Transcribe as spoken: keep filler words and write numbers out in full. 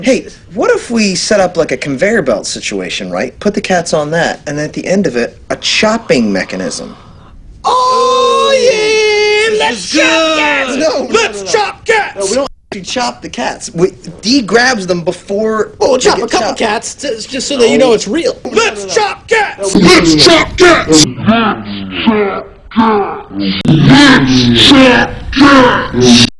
Hey, what if we set up like a conveyor belt situation, right? Put the cats on that, and then at the end of it, a chopping mechanism. Oh, yeah! Let's chop cats! No, Let's no, no, no. chop cats! No, we don't actually chop the cats. We, D grabs them before. Oh, we'll they chop get a couple chopped. cats to, just so that you know it's real. Let's no, no. chop cats! Let's chop cats! Let's chop cats! Let's chop cats!